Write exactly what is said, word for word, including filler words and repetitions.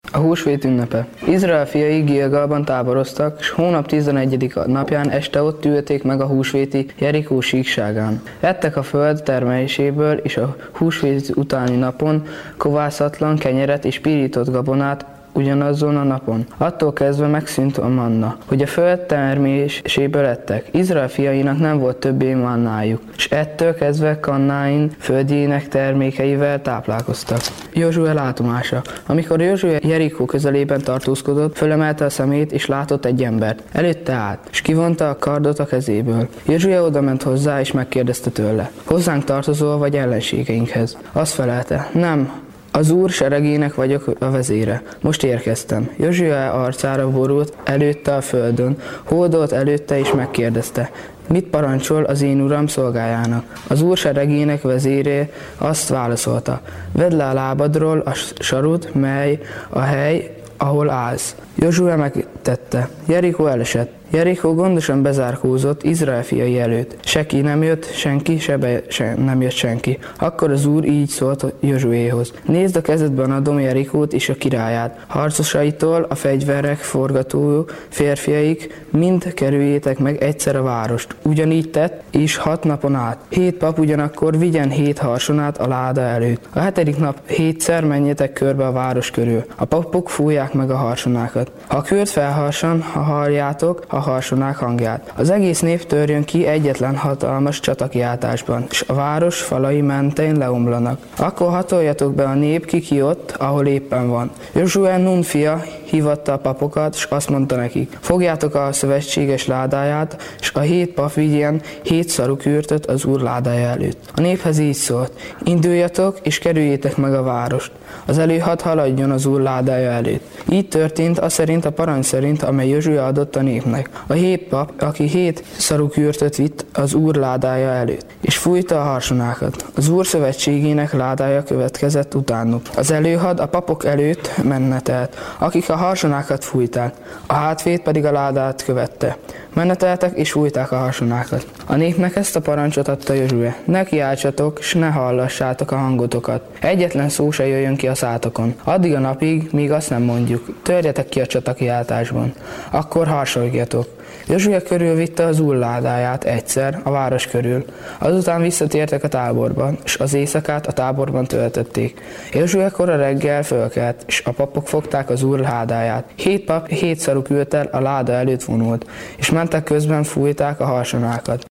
A húsvét ünnepe. Izrael fiai Gilgalban táboroztak, s hónap tizenegyedik napján este ott ülték meg a húsvéti Jerikó síkságán. Ettek a föld termeléséből, és a húsvét utáni napon kovászatlan kenyeret és pirított gabonát ugyanazon a napon. Attól kezdve megszűnt a manna, hogy a föld terméséből ettek. Izrael fiainak nem volt többé mannájuk, és ettől kezdve Kannáin földjének termékeivel táplálkoztak. Józsué látomása. Amikor Józsué Jerikó közelében tartózkodott, fölemelte a szemét, és látott egy embert. Előtte állt, és kivonta a kardot a kezéből. Józsué odament hozzá, és megkérdezte tőle: hozzánk tartozol, vagy ellenségeinkhez? Azt felelte: nem, az Úr seregének vagyok a vezére. Most érkeztem. Józsué arcára borult előtte a földön, hódolt előtte és megkérdezte: mit parancsol az én uram szolgájának? Az Úr seregének vezéré azt válaszolta: vedd le a lábadról a sarut, mely a hely, ahol állsz. Józsué megtette. Jerikó elesett. Jerikó gondosan bezárkózott Izrael fiai előtt. Se ki nem jött senki, se be se nem jött senki. Akkor az Úr így szólt Józsuéhoz: nézd, a kezedben adom Jerikót és a királyát. Harcosaitól a fegyverek forgató férfiaik, mind kerüljétek meg egyszer a várost. Ugyanígy tett, és hat napon át. Hét pap ugyanakkor vigyen hét harsonát a láda előtt. A hetedik nap hétszer menjetek körbe a város körül. A papok fújják meg a harsonákat. Ha a kört felharsan, ha halljátok a harsonák hangját. Az egész nép törjön ki egyetlen hatalmas csatakiáltásban, és a város falai mentén leomlanak. Akkor hatoljatok be a nép ki ott, ahol éppen van. Józsué Nun fia hívatta a papokat, és azt mondta nekik: fogjátok a szövetséges ládáját, és a hét pap vigyen hét szarukürtöt az Úr ládája előtt. A néphez így szólt: induljatok, és kerüljétek meg a várost. Az előhad haladjon az Úr ládája előtt. Így történt, az szerint a parancs szerint, amely Józsué adott a népnek. A hét pap, aki hét szarukürtöt vitt az Úr ládája előtt, és fújta a harsonákat. Az Úr szövetségének ládája következett utánuk. Az előhad a papok előtt menetelt, akik a harsonákat fújták, a hátvét pedig a ládát követte. Meneteltek és fújták a harsonákat. A népnek ezt a parancsot adta Józsué: ne kiáltsatok, s ne hallassátok a hangotokat. Egyetlen szó se jöjjön ki a szátokon. Addig a napig, míg azt nem mondjuk: törjetek ki a csatakiáltásban. Akkor harsoljatok. Józsué körülvitte az Úr ládáját egyszer a város körül. Azután visszatértek a táborba, és az éjszakát a táborban töltötték. Józsué kora reggel fölkelt, és a papok fogták az Úr ládáját. Hét pap hét szarukürttel a láda előtt vonult, és mentek közben fújták a harsonákat.